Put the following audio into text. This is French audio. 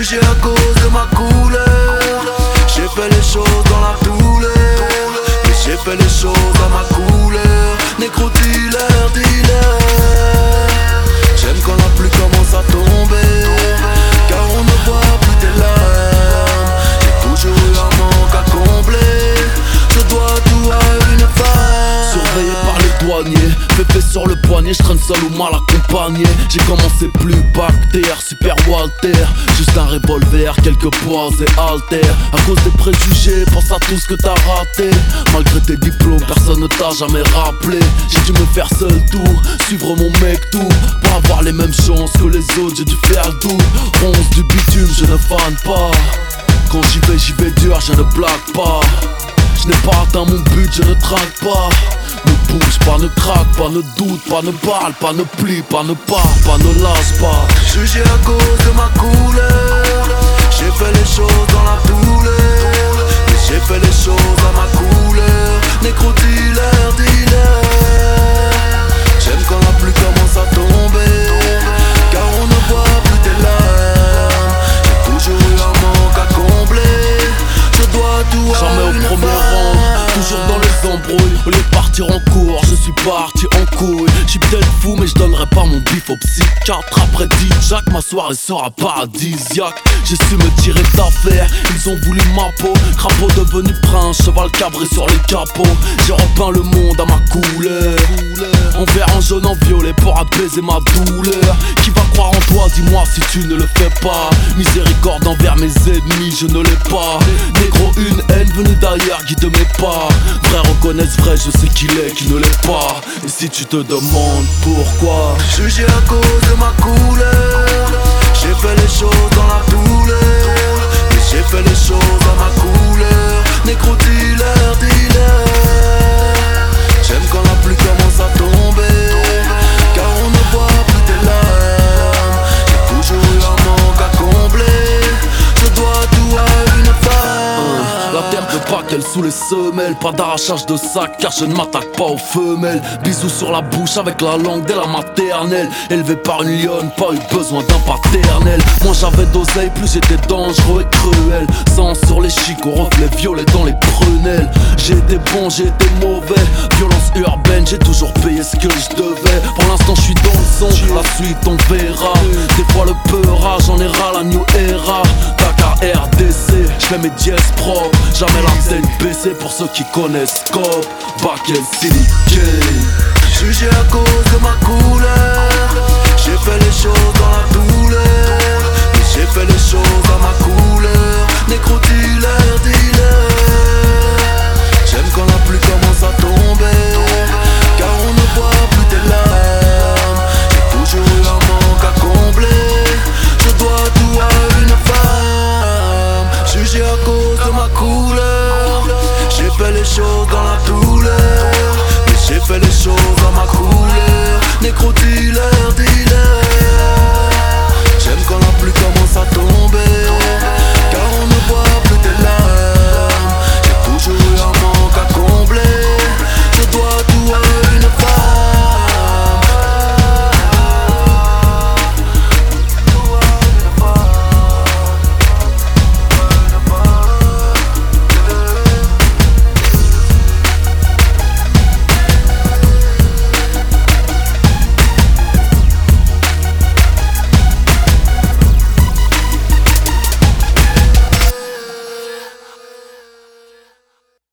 Jugé à cause de ma couleur. J'ai fait les choses dans la douleur. Et j'ai fait les choses à ma couleur. Négro dealer, dealer. J'aime quand la pluie commence à tomber, car on ne voit plus tes larmes. J'ai toujours eu un manque à combler. Je dois tout à une femme. Surveillé par les douaniers, pépé sur le poignet, je traîne seul ou mal accompagné. J'ai commencé plus bactère, super Walter. Juste un revolver, quelques poids et haltères. À cause des préjugés, pense à tout ce que t'as raté. Malgré tes diplômes, personne ne t'a jamais rappelé. J'ai dû me faire seul tour, suivre mon mec tout. Pour avoir les mêmes chances que les autres, j'ai dû faire le tour. Ronce du bitume, je ne fane pas. Quand j'y vais dur, je ne blague pas. Je n'ai pas atteint mon but, je ne traque pas. Ne bouge pas, ne craque pas, ne doute pas, ne parle pas, ne plie pas, ne pars pas, ne lâche pas. Jugé à cause de ma couleur. J'ai fait les choses dans la douleur. Et j'ai fait les choses à ma couleur. Négro dealer, dealer. J'aime quand la pluie commence à tomber, car on ne voit plus tes larmes. J'ai toujours eu un manque à combler. Je dois tout à Jamais une au premier femme. rang, toujours dans les embrouilles. Au lieu de partir en cours, je suis parti en couille. J'suis peut-être fou mais je donnerai pas mon bif au psychiatre. Après Jack, ma soirée sera paradisiaque. J'ai su me tirer d'affaire, ils ont voulu ma peau. Crapaud devenu prince, cheval cabré sur les capots. J'ai repeint le monde à ma couleur, en vert, en jaune, en violet pour apaiser ma douleur. Qui va croire en toi, dis-moi si tu ne le fais pas. Miséricorde envers mes ennemis, je ne l'ai pas. Négro, une haine venue d'ailleurs guide mes pas. Vrai reconnaissent vrai, je sais qu'il est, qui ne l'est pas. Et si tu te demandes pourquoi, jugé à cause de ma couleur. J'ai fait les choses dans la douleur. Et j'ai fait les choses à ma couleur. Négro dealer, dealer. J'aime quand la pluie commence à tomber, car on ne voit plus tes larmes. J'ai toujours eu un manque à combler. Je dois tout à une femme. la terre de Pâques, sous les semelles. Pas d'arrachage de sac car je ne m'attaque pas aux femelles. Bisous sur la bouche avec la langue dès la maternelle. Élevé par une lionne, pas eu besoin d'un paternel. Moins j'avais d'oseille, plus j'étais dangereux et cruel. Sang sur les chicots, reflets violets dans les prunelles. J'ai été bon, j'ai été mauvais. Violence urbaine, j'ai toujours payé ce que je devais. Pour l'instant je suis dans le son, la suite on verra. Des fois le peurage, j'en ai ras la new era. Dakar RDC, j'fais mes dièses propres. Jamais la tête baissée pour ceux qui connaissent Scope. Back and City Game. Jugé à cause de ma couleur.